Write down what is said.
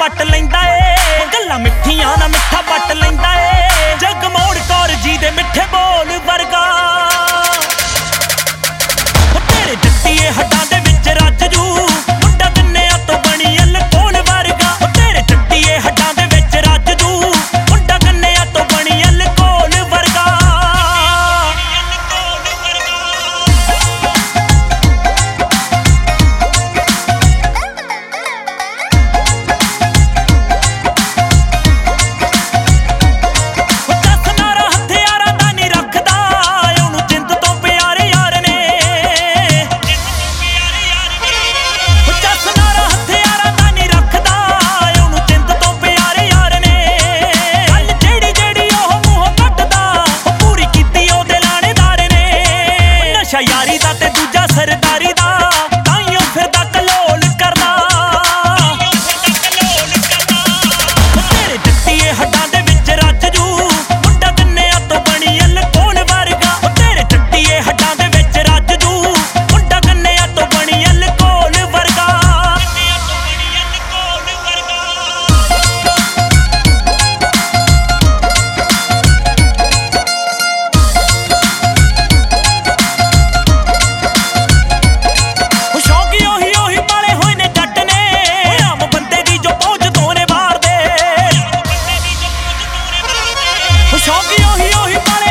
पट लैंदा ए गल्लां मिठियां ना मिठा पट लैंदा ए जगमोहन कौर जी दे मिठे बोल वर्गा तेरे जट्टीए हड्डां दे विच रज जू मुंडा गन्नियां तो बनी अलकोल वर्गा तेरे जट्टीए हड्डां दे विच रज जू मुंडा गन्नियां तो बनी अलकोल वर्गा यारी दा ते दूजा सरदारी दा ताइयों फिरदा कलोल करदा तेरे जट्टीए हड्डां दे विच रज जू मुंडा गन्नियां तो बनी अलकोल वर्गा तेरे जट्टीए हड्डां दे विच रज जू मुंडा गन्नियां तो बनी अलकोल वर्गा शौकी ओही पाले